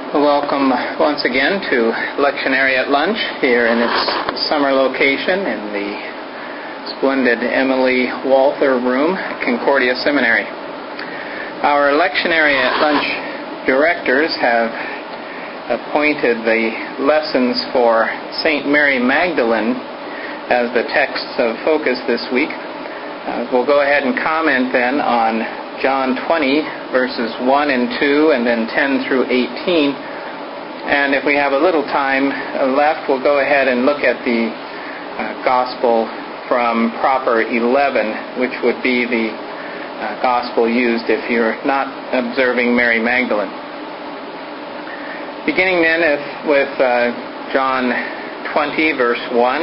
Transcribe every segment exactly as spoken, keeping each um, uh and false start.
Welcome once again to Lectionary at Lunch here in its summer location in the splendid Emily Walther Room at Concordia Seminary. Our Lectionary at Lunch directors have appointed the lessons for Saint Mary Magdalene as the texts of focus this week. Uh, we'll go ahead and comment then on John twenty, verses one and two, and then ten through eighteen. And if we have a little time left, we'll go ahead and look at the uh, Gospel from Proper eleven, which would be the uh, Gospel used if you're not observing Mary Magdalene. Beginning then if, with uh, John twenty, verse one.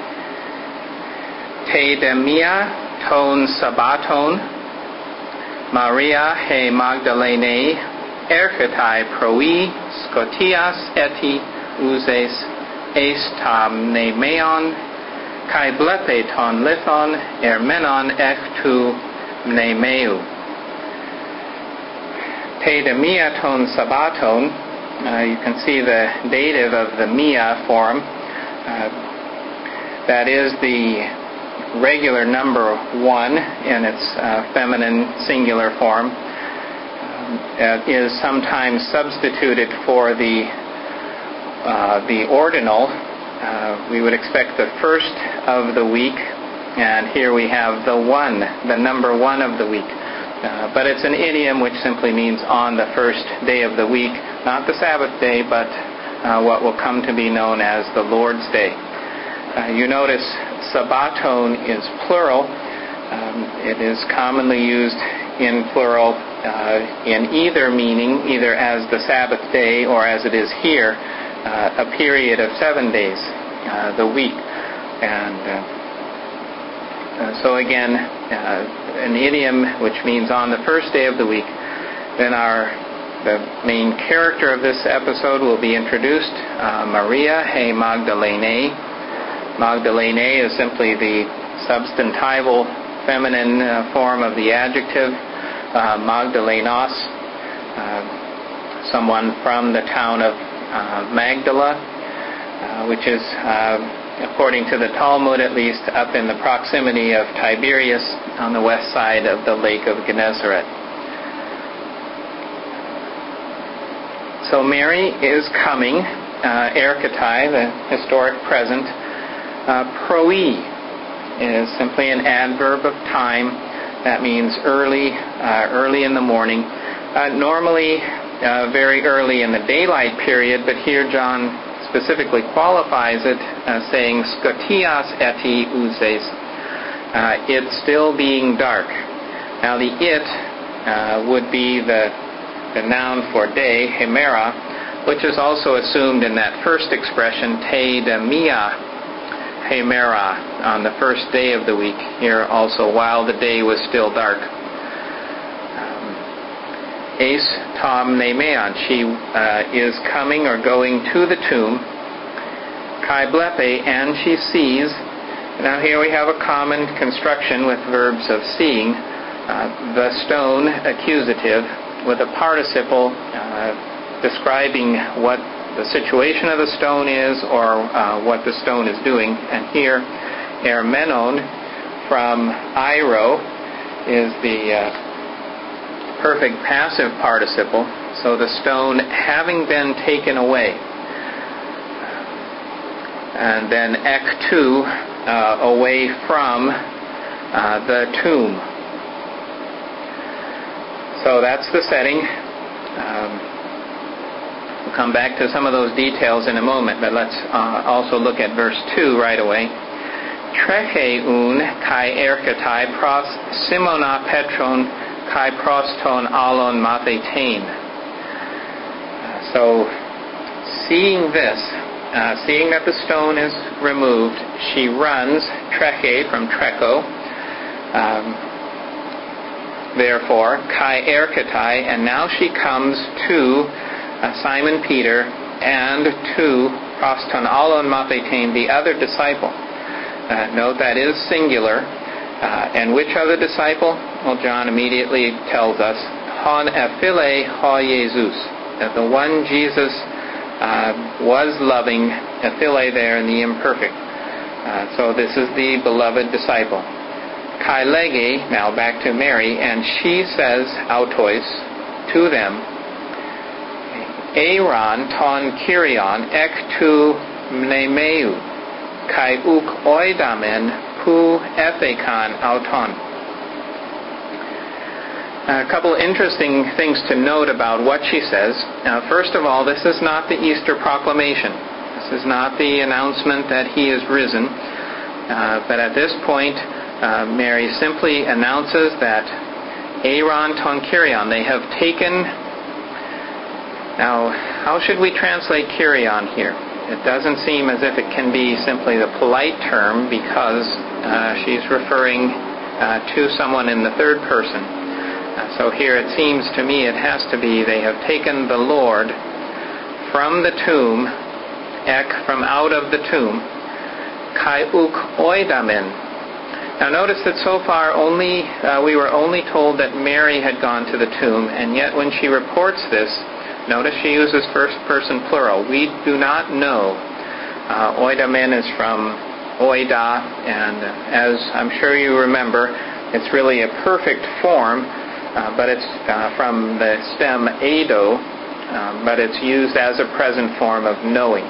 Te demia ton sabbaton Maria he Magdalene erchetai proi scotias eti uses estam nemeon kai blepe ton lithon ermenon ek tu mnemeu. Te demia ton sabbaton, uh, you can see the dative of the mia form. Uh, that is the regular number one in its uh, feminine singular form. Uh, is sometimes substituted for the uh, the ordinal. Uh, we would expect the first of the week, and here we have the one, the number one of the week. Uh, but it's an idiom which simply means on the first day of the week, not the Sabbath day, but uh, what will come to be known as the Lord's Day. Uh, you notice sabbaton is plural. Um, it is commonly used in plural uh, in either meaning, either as the Sabbath day or as it is here, uh, a period of seven days, uh, the week. And uh, uh, so again, uh, an idiom which means on the first day of the week. Then our the main character of this episode will be introduced, uh, Maria he Magdalene. Magdalene is simply the substantival feminine uh, form of the adjective uh, Magdalenos, uh, someone from the town of uh, Magdala, uh, which is, uh, according to the Talmud at least, up in the proximity of Tiberias on the west side of the Lake of Gennesaret. So Mary is coming, uh, erchetai, the historic present. Uh, proi is simply an adverb of time. That means early, uh, early in the morning. Uh, normally, uh, very early in the daylight period, but here John specifically qualifies it, uh, saying scotias eti uses. Uh, it's still being dark. Now the it uh, would be the, the noun for day, hemera, which is also assumed in that first expression, te demia hemera, on the first day of the week, here also while the day was still dark. Um, es tam nemeon, she uh, is coming or going to the tomb. Kai blepe, and she sees. Now here we have a common construction with verbs of seeing. Uh, the stone, accusative, with a participle uh, describing what the situation of the stone is or uh, what the stone is doing. And here, ermenon from airo is the uh, perfect passive participle. So the stone having been taken away. And then ektu, uh, away from uh, the tomb. So that's the setting. Um, We'll come back to some of those details in a moment, but let's uh, also look at verse two right away. Trecheun kai erchetai pros simona petron kai proston alon mathetain. So, seeing this, uh, seeing that the stone is removed, she runs, treche from trecho, um, therefore, kai erchetai, and now she comes to Uh, Simon Peter and to proston alon mathetain, the other disciple. Uh, note that is singular. Uh, and which other disciple? Well, John immediately tells us, hon ephile ha Jesus. that the one Jesus uh, was loving, ephile there in the imperfect. Uh, so this is the beloved disciple. Kai lege, now back to Mary, and she says, autois, to them, Aaron ton Kyrion ek tu mnemeu, kai uk oidamen pu ethekon auton. A couple interesting things to note about what she says. Now, first of all, this is not the Easter proclamation. This is not the announcement that he is risen. Uh, but at this point, uh, Mary simply announces that Aaron ton Kyrion, they have taken. Now, how should we translate Kyrion here? It doesn't seem as if it can be simply the polite term because uh, she's referring uh, to someone in the third person. Uh, so here it seems to me it has to be they have taken the Lord from the tomb, ek, from out of the tomb, kai uk oidamen. Now notice that so far only uh, we were only told that Mary had gone to the tomb, and yet when she reports this, notice she uses first person plural. We do not know. Uh, oidamen is from oida, and as I'm sure you remember, it's really a perfect form, uh, but it's uh, from the stem eido, uh, but it's used as a present form of knowing.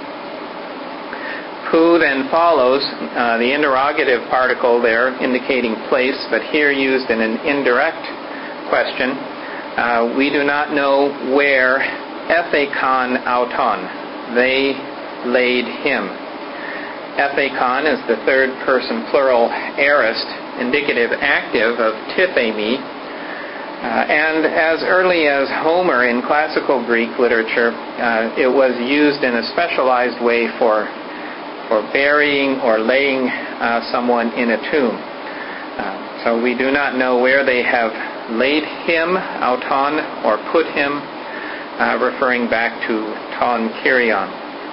Pu then follows uh, the interrogative particle there indicating place, but here used in an indirect question. Uh, we do not know where ethekon auton, they laid him. Ethekon is the third person plural aorist, indicative active of tithemi. Uh, and as early as Homer in classical Greek literature, uh, it was used in a specialized way for for burying or laying uh, someone in a tomb. Uh, so we do not know where they have laid him, auton, or put him, uh, referring back to ton Kyrion.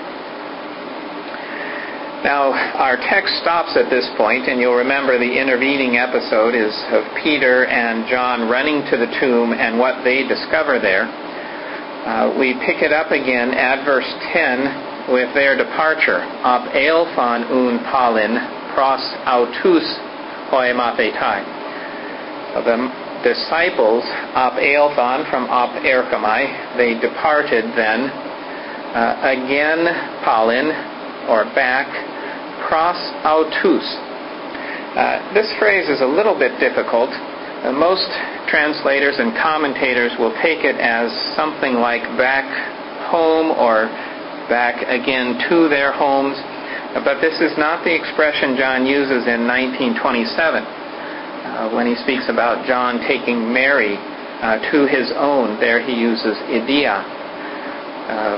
Now, our text stops at this point, and you'll remember the intervening episode is of Peter and John running to the tomb and what they discover there. Uh, we pick it up again at verse ten with their departure. Op eilphon un palin pros autus hoemathetai. So the disciples, op eilphon from op erchomai, they departed then. Uh, again, palin, or back, pros autus. Uh, this phrase is a little bit difficult. Uh, most translators and commentators will take it as something like back home or back again to their homes. Uh, but this is not the expression John uses in nineteen twenty-seven uh, when he speaks about John taking Mary uh, to his own. There he uses idia. Um,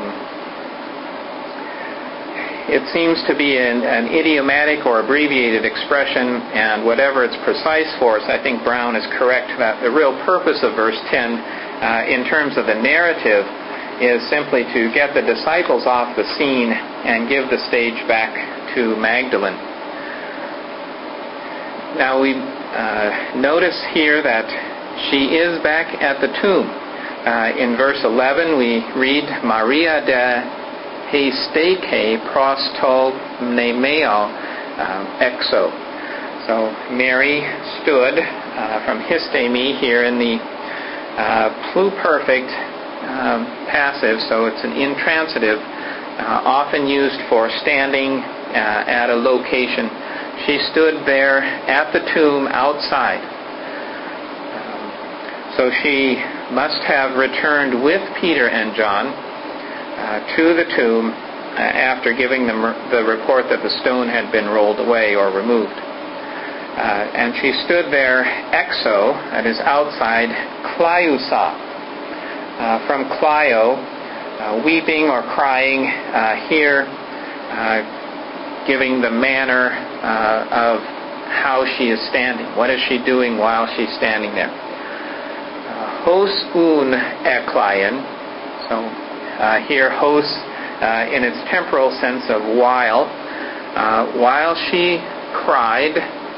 It seems to be an, an idiomatic or abbreviated expression, and whatever its precise force, I think Brown is correct that the real purpose of verse ten uh, in terms of the narrative is simply to get the disciples off the scene and give the stage back to Magdalene. Now we uh, notice here that she is back at the tomb. Uh, in verse eleven we read, Maria de Hesteke prosto mnemeo exo. So Mary stood uh, from histemi here in the uh, pluperfect um, passive, so it's an intransitive, uh, often used for standing uh, at a location. She stood there at the tomb outside. Um, so she must have returned with Peter and John Uh, to the tomb uh, after giving them the report that the stone had been rolled away or removed. Uh, and she stood there exo, that is outside, kliousa, uh, from klio, uh, weeping or crying, uh, here uh, giving the manner uh, of how she is standing. What is she doing while she's standing there? Uh, hos un eklion, so Uh, here, hos, uh, in its temporal sense of while, uh, while she cried,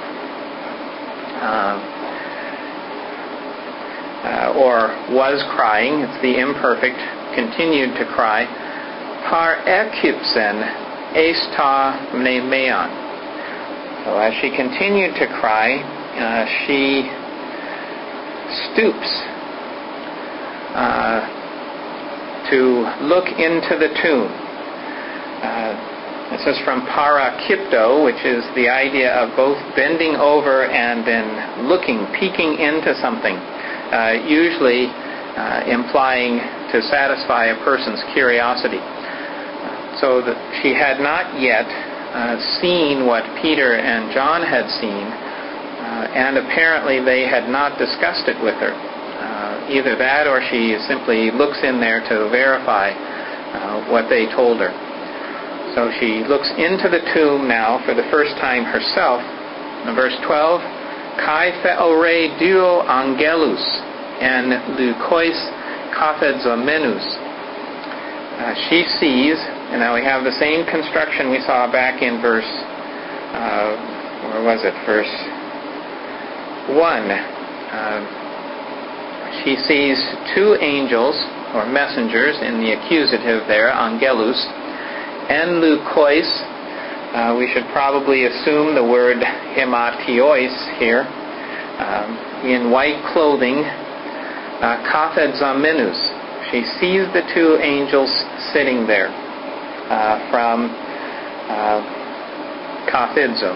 uh, uh, or was crying, it's the imperfect continued to cry, Par ekipsen eista mnemeon. So as she continued to cry, uh, she stoops uh, to look into the tomb. Uh, this is from parakipto, which is the idea of both bending over and then looking, peeking into something, uh, usually uh, implying to satisfy a person's curiosity. So that she had not yet uh, seen what Peter and John had seen, uh, and apparently they had not discussed it with her. Uh, either that or she simply looks in there to verify uh, what they told her. So she looks into the tomb now for the first time herself. In verse twelve, Kai theore duo angelus en leukois kathedzomenus. Uh, she sees, and now we have the same construction we saw back in verse, uh, where was it, verse one. Uh, she sees two angels, or messengers, in the accusative there, angelus, en leukois. Uh, we should probably assume the word hematios here, um, in white clothing, uh, kathedzomenus. She sees the two angels sitting there uh, from uh, kathidzo.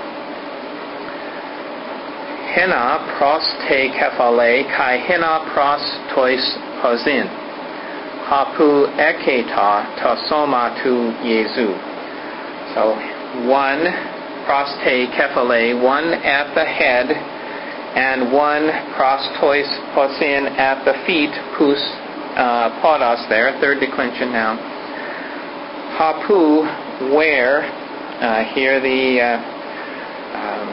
Hina pros te kephale kai hina pros tois posin. Hapu eketa tasoma tu Jesu. So one pros te kephale, one at the head, and one pros tois posin at the feet, pus Uh, podos there, third declension now. Hapu, where, uh, here the uh, um,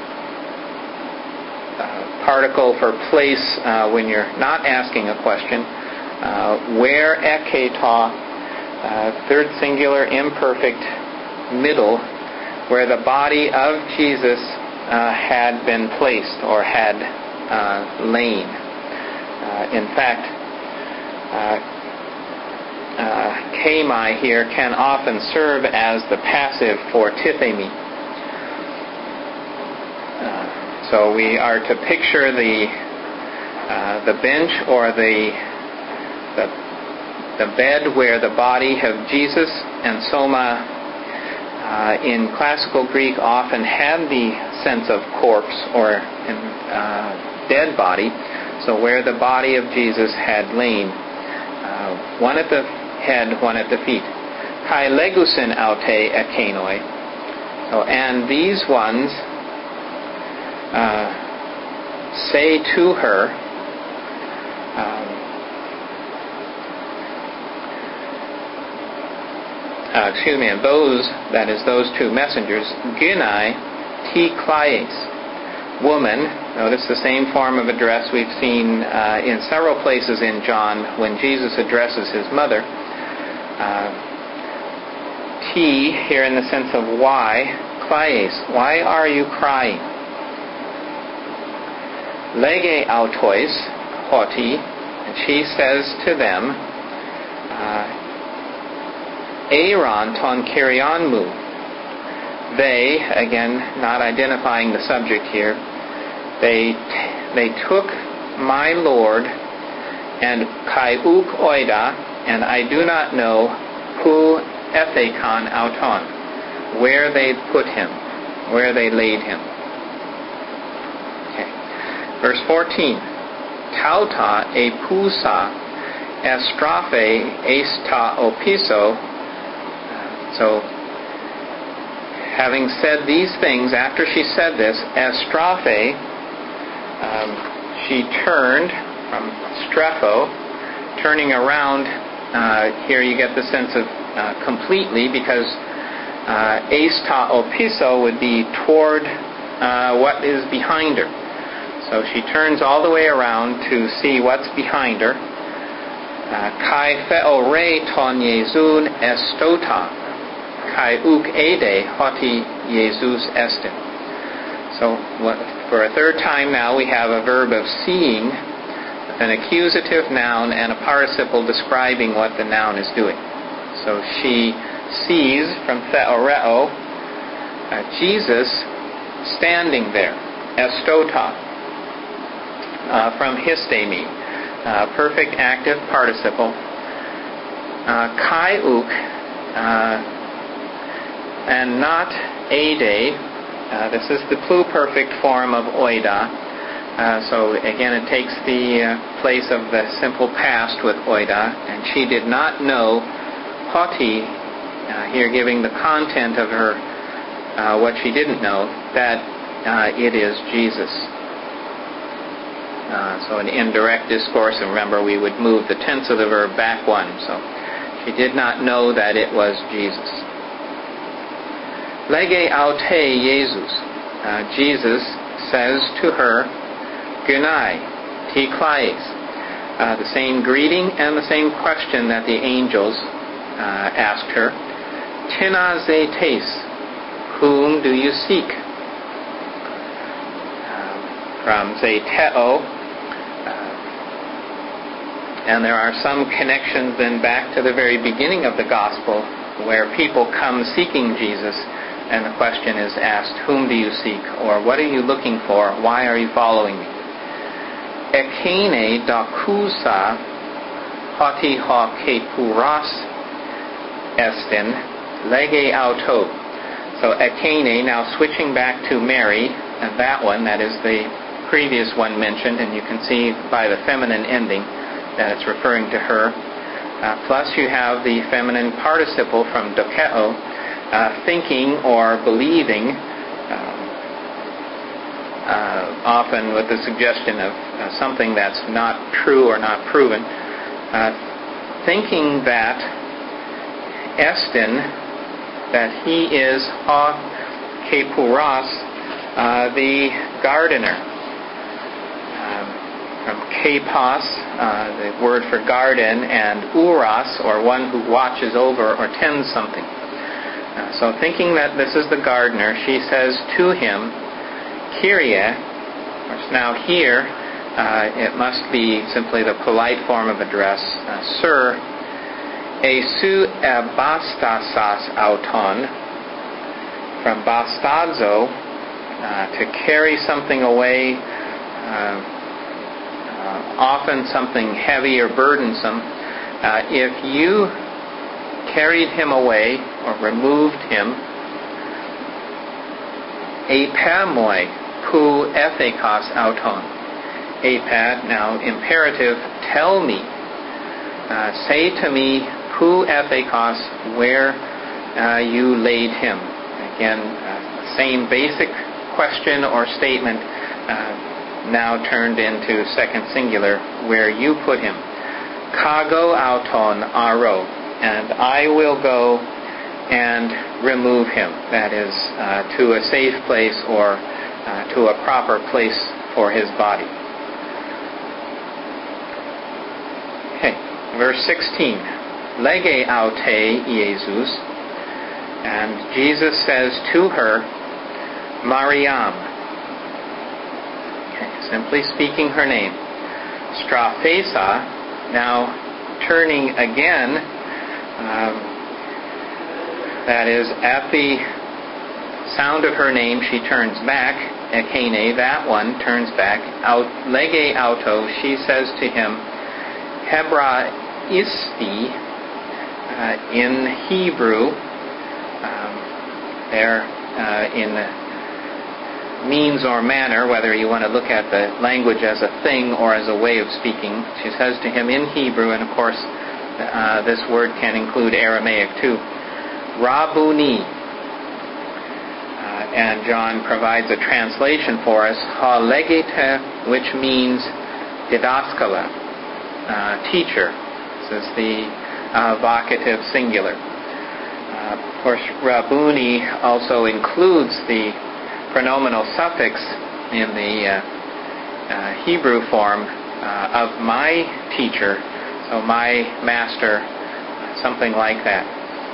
uh, particle for place uh, when you're not asking a question. Uh, where eketa, uh, third singular imperfect, middle, where the body of Jesus uh, had been placed or had uh, lain. Uh, in fact, Uh, uh, kemai here can often serve as the passive for tithemi. Uh, so we are to picture the uh, the bench or the, the the bed where the body of Jesus and soma uh, in classical Greek often had the sense of corpse or in, uh, dead body. So where the body of Jesus had lain. Uh, one at the head, one at the feet. Kai legusin aute ekenoi. So, and these ones uh, say to her, um, uh, excuse me, and those, that is those two messengers, Gunai ti klaies. Woman, notice the same form of address we've seen uh, in several places in John when Jesus addresses his mother. Uh, T, here in the sense of why, klaies, why are you crying? Lege autois, hoti, and she says to them, Aaron ton kyrianmu. They, again, not identifying the subject here, they they took my Lord and kai uk oida, and I do not know who ethekon auton, where they put him, where they laid him. Okay. Verse fourteen, tauta e pusa estrophe esta opiso. So, having said these things, after she said this, estrophe, um, she turned from strepho, turning around. Uh, here you get the sense of uh, completely, because uh, esta opiso would be toward uh, what is behind her. So she turns all the way around to see what's behind her. Kai theore ton Jezun estota. Kai uk ede hoti Jesus estin. So for a third time now we have a verb of seeing an accusative noun and a participle describing what the noun is doing. So she sees from theoreo uh, Jesus standing there, estota, uh, from histemi, uh, perfect active participle. Uh, kai uk, uh, and not ade. Uh, this is the pluperfect form of oida. Uh, so again, it takes the uh, place of the simple past with oida. And she did not know hoti, uh, here giving the content of her, uh, what she didn't know, that uh, it is Jesus. Uh, so an indirect discourse, and remember we would move the tense of the verb back one. So she did not know that it was Jesus. Lege aute Jesus. Uh, Jesus says to her, Gunai, ti klais. Uh, the same greeting and the same question that the angels uh, asked her. Tina ze tes. Whom do you seek? Uh, from ze teo. Uh, and there are some connections then back to the very beginning of the gospel where people come seeking Jesus. And the question is asked, whom do you seek? Or what are you looking for? Why are you following me? Ekene dakusa hoti ha kepuras estin lege auto. So ekene, now switching back to Mary, and that one, that is the previous one mentioned, and you can see by the feminine ending that it's referring to her. Uh, plus you have the feminine participle from dokeo, Uh, thinking or believing, uh, uh, often with the suggestion of uh, something that's not true or not proven, uh, thinking that estin, that he is ha kepuras, uh, the gardener. Um, from kepos, uh, the word for garden, and uras, or one who watches over or tends something. Uh, so thinking that this is the gardener, she says to him, Kyrie, which now here, uh, it must be simply the polite form of address, uh, Sir, esu ebastasas auton, from bastazo, uh, to carry something away, uh, uh, often something heavy or burdensome. Uh, if you carried him away or removed him, epamoi pu ethekos auton. Epa, now imperative, tell me, uh, say to me, pu ethekos, where uh, you laid him. Again, uh, same basic question or statement, uh, now turned into second singular, where you put him. Kago auton aro. And I will go and remove him. That is, uh, to a safe place or uh, to a proper place for his body. Okay, verse sixteen. Lege aute Jesus. And Jesus says to her, Mariam. Okay, simply speaking her name. Straphesa, now turning again. Um, that is, at the sound of her name, she turns back. Ekene, that one, turns back. Out, lege auto, she says to him, Hebra isti, uh, in Hebrew, um, there uh, in means or manner, whether you want to look at the language as a thing or as a way of speaking. She says to him in Hebrew, and of course, Uh, this word can include Aramaic too. Rabuni. Uh, and John provides a translation for us. Ha legete, which means didaskala, uh, teacher. This is the uh, vocative singular. Uh, of course, Rabuni also includes the pronominal suffix in the uh, uh, Hebrew form uh, of my teacher. So my master, something like that.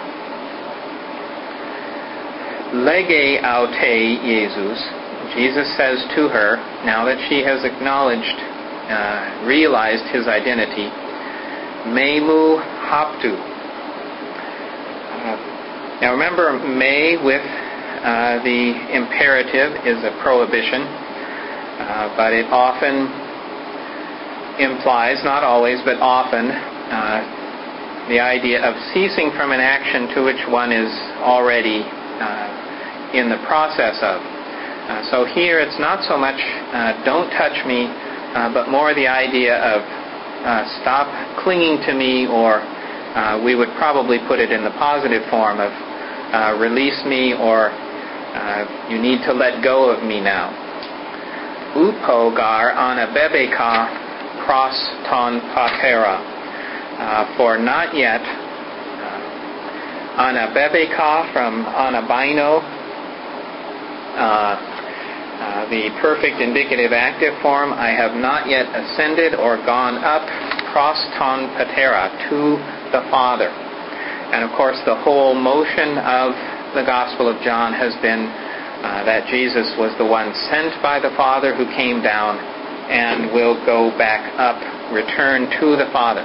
Lege aute Jesus. Jesus says to her, now that she has acknowledged uh, realized his identity. Memu haptu. Uh, now remember, me with uh, the imperative is a prohibition, uh, but it often implies, not always, but often, uh, the idea of ceasing from an action to which one is already uh, in the process of. Uh, so here it's not so much uh, don't touch me, uh, but more the idea of uh, stop clinging to me, or uh, we would probably put it in the positive form of uh, release me, or uh, you need to let go of me now. Upogar anabebeka pros ton patera. Uh, for not yet, uh, anabebeka from anabino, uh, uh, the perfect indicative active form, I have not yet ascended or gone up pros ton patera, to the Father. And of course the whole motion of the Gospel of John has been uh, that Jesus was the one sent by the Father who came down and will go back up, return to the Father.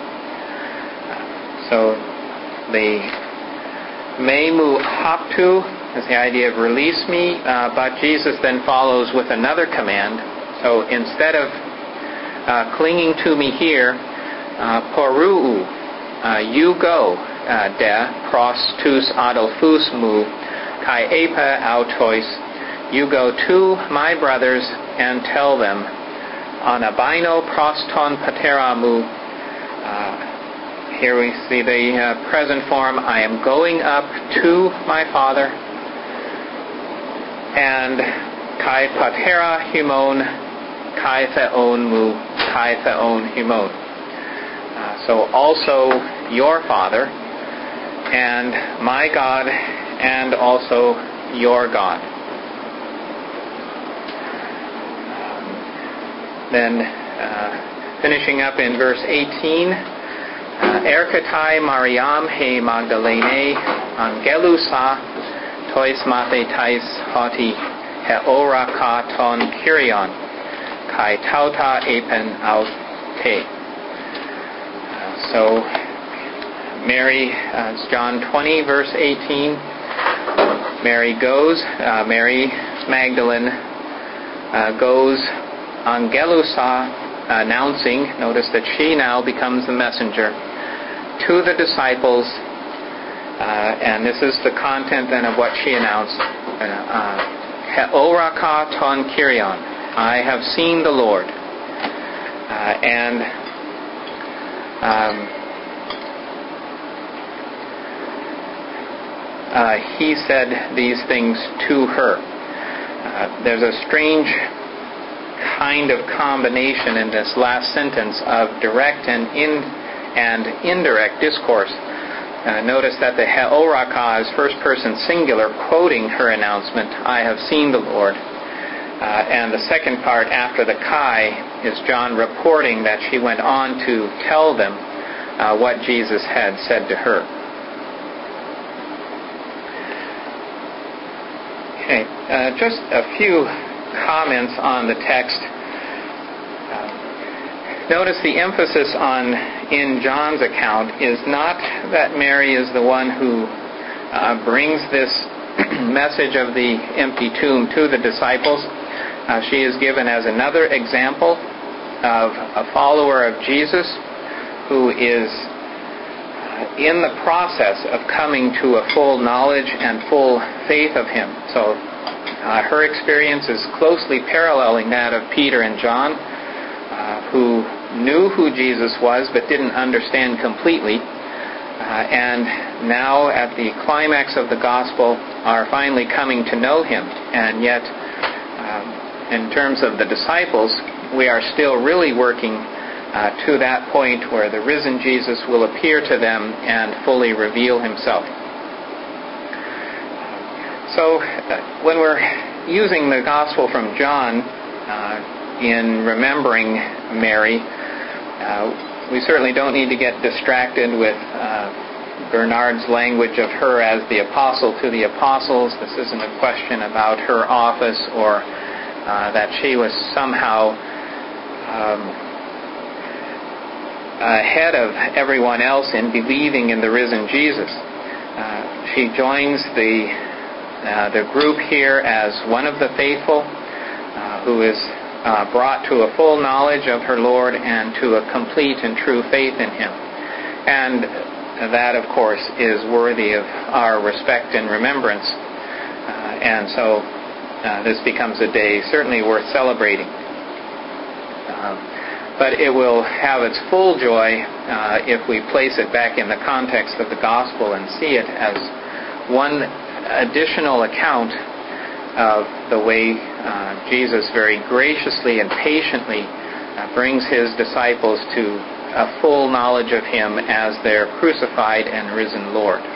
So the memu haptu is the idea of release me, uh, but Jesus then follows with another command. So instead of uh, clinging to me here, uh, poruu, uh, you go, uh, de pros tous adolphus mu kai epa autois, you go to my brothers and tell them, anabino pros ton patera mu. Uh, Here we see the uh, present form. I am going up to my Father. And kai patera humon, kai theon mu, kai theon humon. Uh, so also your Father, and my God, and also your God. Um, then uh, finishing up in verse eighteen. Erkatai Mariam he Magdalene Angelusa tois mathetais hoti heoraka ton kyrion kai tauta epen aute. So Mary, uh, John twenty verse eighteen, Mary goes, uh, Mary Magdalene uh, goes Angelusa, announcing, notice that she now becomes the messenger, to the disciples, uh, and this is the content then of what she announced. Heoraka ton kyrion, I have seen the Lord. Uh, and um, uh, he said these things to her. Uh, there's a strange kind of combination in this last sentence of direct and in and indirect discourse. Uh, notice that the heoraka is first person singular, quoting her announcement, I have seen the Lord. Uh, and the second part after the kai is John reporting that she went on to tell them uh, what Jesus had said to her. Okay, uh, just a few comments on the text. Uh, notice the emphasis on in John's account is not that Mary is the one who uh, brings this message of the empty tomb to the disciples. Uh, she is given as another example of a follower of Jesus who is uh, in the process of coming to a full knowledge and full faith of him. So Uh, her experience is closely paralleling that of Peter and John, uh, who knew who Jesus was but didn't understand completely, uh, and now at the climax of the gospel are finally coming to know him. And yet, um, in terms of the disciples, we are still really working uh, to that point where the risen Jesus will appear to them and fully reveal himself. So uh, when we're using the Gospel from John uh, in remembering Mary, uh, we certainly don't need to get distracted with uh, Bernard's language of her as the apostle to the apostles. This isn't a question about her office or uh, that she was somehow um, ahead of everyone else in believing in the risen Jesus. Uh, she joins the, uh, the group here as one of the faithful uh, who is uh, brought to a full knowledge of her Lord and to a complete and true faith in Him. And that, of course, is worthy of our respect and remembrance. Uh, and so uh, this becomes a day certainly worth celebrating. Uh, but it will have its full joy uh, if we place it back in the context of the gospel and see it as one additional account of the way uh, Jesus very graciously and patiently uh, brings His disciples to a full knowledge of Him as their crucified and risen Lord.